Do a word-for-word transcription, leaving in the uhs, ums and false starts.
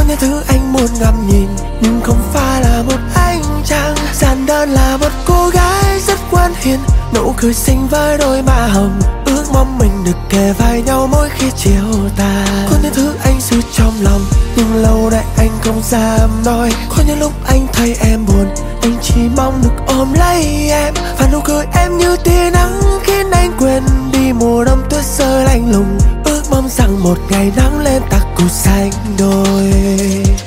những thứ anh muốn ngắm nhìn, nhưng không phải là một anh chàng. Giản đơn là một cô gái rất ngoan hiền, nụ cười xinh với đôi má hồng. Ước mong mình được kề vai nhau mỗi khi chiều tà. Có những thứ anh giữ trong lòng, nhưng lâu nay anh không dám nói. Có những lúc anh thấy em buồn, anh chỉ mong được ôm lấy em. Và nụ cười em như tia nắng khiến anh quên đi mùa đông tuyết rơi lạnh lùng. Ước mong rằng một ngày nắng lên ta cùng xanh đôi.